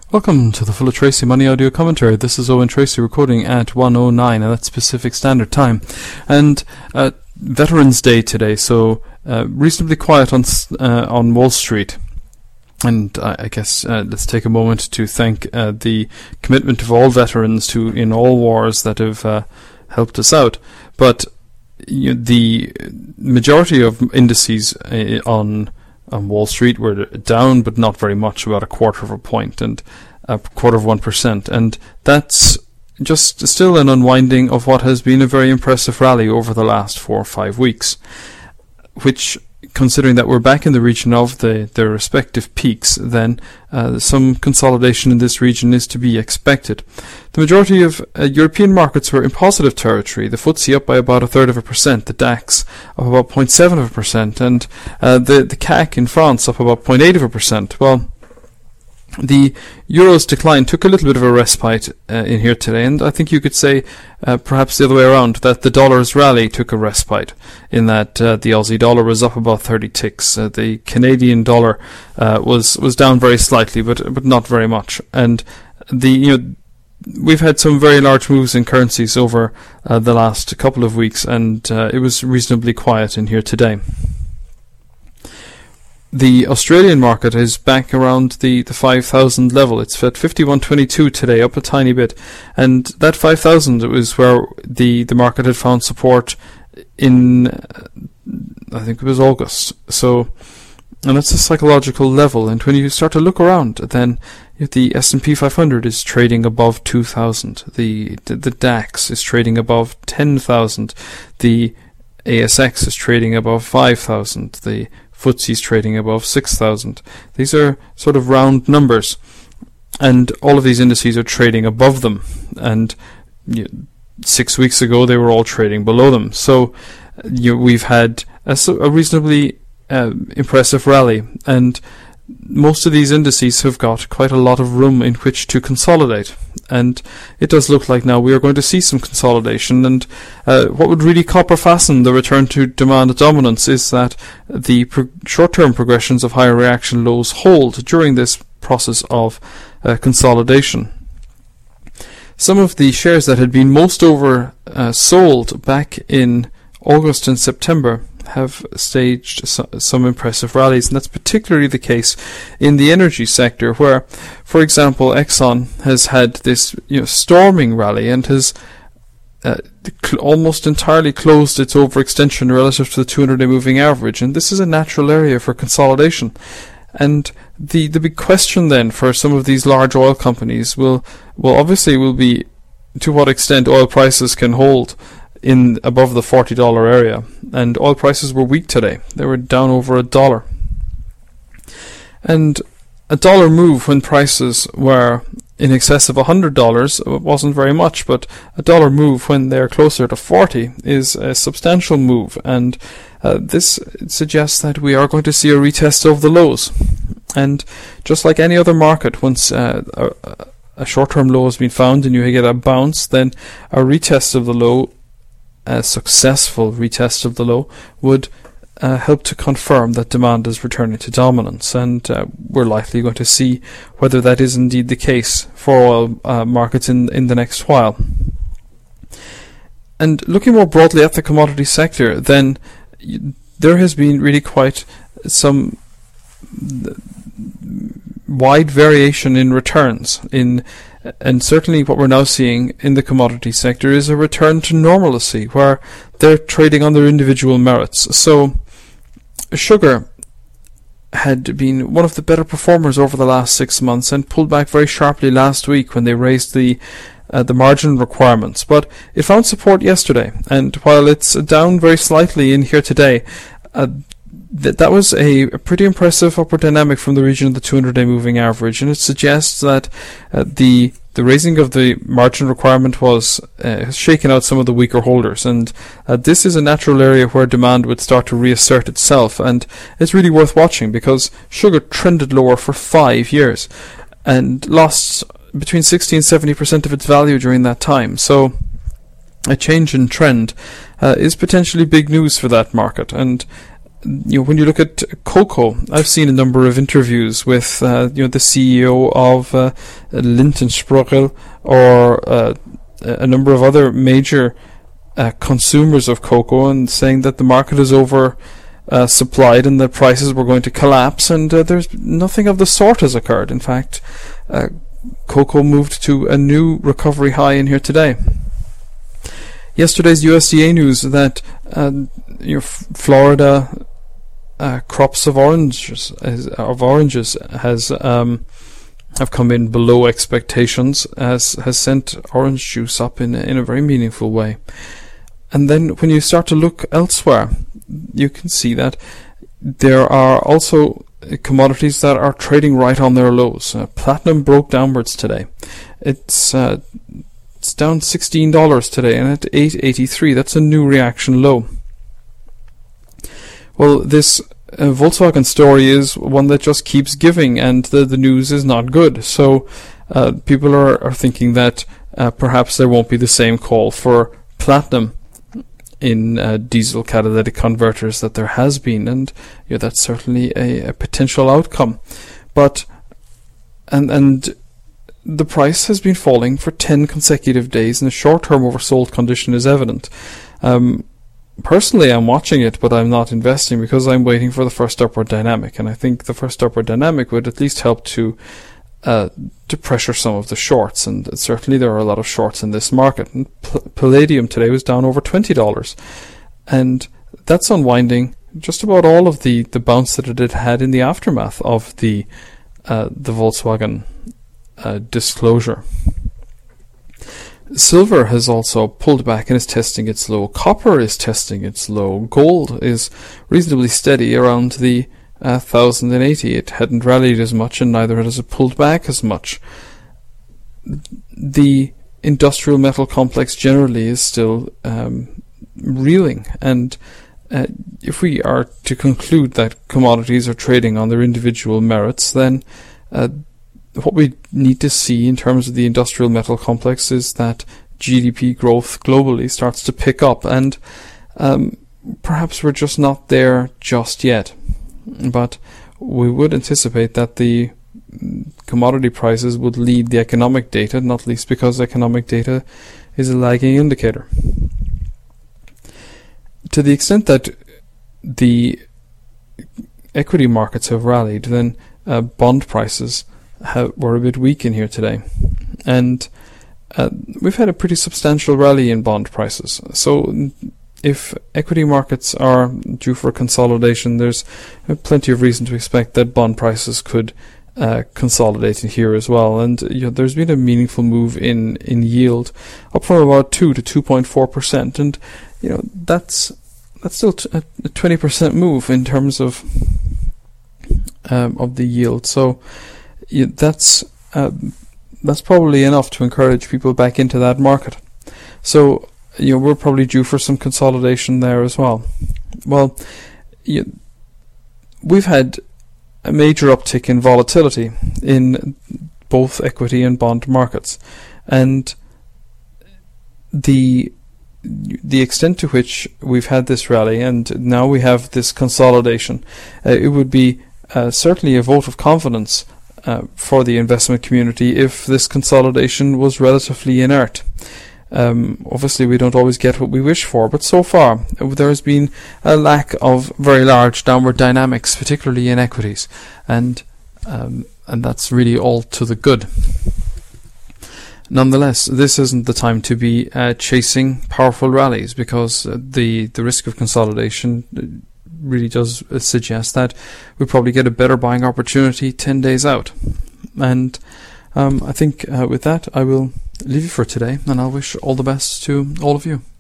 Welcome to the Full of Tracy Money Audio Commentary. This is Owen Tracy recording at 1:09, and that's Pacific Standard Time. And Veterans Day today, so reasonably quiet on Wall Street. And I guess let's take a moment to thank the commitment of all veterans in all wars that have helped us out. But the majority of indices on Wall Street were down, but not very much, about 1/4 of a point and 1/4 of 1%, and that's just still an unwinding of what has been a very impressive rally over the last 4 or 5 weeks, which, considering that we're back in the region of their respective peaks, then some consolidation in this region is to be expected. The majority of European markets were in positive territory. The FTSE up by about 1/3 of a percent, the DAX up about 0.7 of a percent, and the CAC in France up about 0.8 of a percent. Well, the Euro's decline took a little bit of a respite in here today, and I think you could say perhaps the other way around, that the dollar's rally took a respite, in that the Aussie dollar was up about 30 ticks. The Canadian dollar was down very slightly, but not very much. And we've had some very large moves in currencies over the last couple of weeks, and it was reasonably quiet in here today. The Australian market is back around the 5,000 level. It's at 51.22 today, up a tiny bit. And that 5,000 was where the market had found support in, I think it was August. And that's a psychological level. And when you start to look around, then the S&P 500 is trading above 2,000. The DAX is trading above 10,000. The ASX is trading above 5,000. The FTSE is trading above 6,000. These are sort of round numbers, and all of these indices are trading above them. And 6 weeks ago, they were all trading below them. So we've had a reasonably impressive rally, and most of these indices have got quite a lot of room in which to consolidate. And it does look like now we are going to see some consolidation, and what would really copper fasten the return to demand dominance is that the short-term progressions of higher reaction lows hold during this process of consolidation. Some of the shares that had been most sold back in August and September have staged some impressive rallies, and that's particularly the case in the energy sector, where, for example, Exxon has had this storming rally and has almost entirely closed its overextension relative to the 200-day moving average, and this is a natural area for consolidation. And the big question then for some of these large oil companies will be to what extent oil prices can hold in above the $40 area. And oil prices were weak today. They were down over $1. And a dollar move when prices were in excess of $100 wasn't very much, but a dollar move when they're closer to 40 is a substantial move, and this suggests that we are going to see a retest of the lows. And just like any other market, once a short-term low has been found and you get a bounce, then a retest of the low, a successful retest of the low, would help to confirm that demand is returning to dominance, and we're likely going to see whether that is indeed the case for oil markets in the next while. And looking more broadly at the commodity sector, then there has been really quite some wide variation in returns and certainly what we're now seeing in the commodity sector is a return to normalcy, where they're trading on their individual merits. So sugar had been one of the better performers over the last 6 months and pulled back very sharply last week when they raised the margin requirements, but it found support yesterday, and while it's down very slightly in here today, that was a pretty impressive upward dynamic from the region of the 200-day moving average, and it suggests that the raising of the margin requirement has shaken out some of the weaker holders, and this is a natural area where demand would start to reassert itself, and it's really worth watching because sugar trended lower for 5 years and lost between 60 and 70% of its value during that time. So a change in trend is potentially big news for that market, and when you look at cocoa, I've seen a number of interviews with the CEO of Lintensprügel or a number of other major consumers of cocoa, and saying that the market is over supplied and the prices were going to collapse, and there's nothing of the sort has occurred. In fact, cocoa moved to a new recovery high in here today. Yesterday's USDA news that Florida crops of oranges has have come in below expectations, has sent orange juice up in a very meaningful way. And then when you start to look elsewhere, you can see that there are also commodities that are trading right on their lows. Platinum broke downwards today. It's down $16 today, and at $8.83. That's a new reaction low. Well, this Volkswagen story is one that just keeps giving, and the news is not good. So people are thinking that perhaps there won't be the same call for platinum in diesel catalytic converters that there has been, and that's certainly a potential outcome. But and the price has been falling for 10 consecutive days, and the short-term oversold condition is evident. Personally, I'm watching it, but I'm not investing because I'm waiting for the first upward dynamic, and I think the first upward dynamic would at least help to pressure some of the shorts, and certainly there are a lot of shorts in this market. And palladium today was down over $20, and that's unwinding just about all of the bounce that it had had in the aftermath of the Volkswagen disclosure. Silver has also pulled back and is testing its low. Copper is testing its low. Gold is reasonably steady around the 1,080. It hadn't rallied as much, and neither has it pulled back as much. The industrial metal complex generally is still reeling, and if we are to conclude that commodities are trading on their individual merits, then what we need to see in terms of the industrial metal complex is that GDP growth globally starts to pick up, and perhaps we're just not there just yet. But we would anticipate that the commodity prices would lead the economic data, not least because economic data is a lagging indicator. To the extent that the equity markets have rallied, then bond prices were a bit weak in here today, and we've had a pretty substantial rally in bond prices. So if equity markets are due for consolidation, there's plenty of reason to expect that bond prices could consolidate in here as well. And there's been a meaningful move in yield, up from about 2 to 2.4%, and that's still a 20% move in terms of the yield. So that's probably enough to encourage people back into that market. So we're probably due for some consolidation there as well. Well, we've had a major uptick in volatility in both equity and bond markets, and the extent to which we've had this rally and now we have this consolidation, it would be certainly a vote of confidence for the investment community if this consolidation was relatively inert. Obviously we don't always get what we wish for, but so far there has been a lack of very large downward dynamics, particularly in equities, and that's really all to the good. Nonetheless, this isn't the time to be chasing powerful rallies, because the risk of consolidation really does suggest that we probably get a better buying opportunity 10 days out. And I think with that I will leave you for today, and I'll wish all the best to all of you.